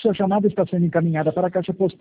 Sua chamada está sendo encaminhada para a caixa postal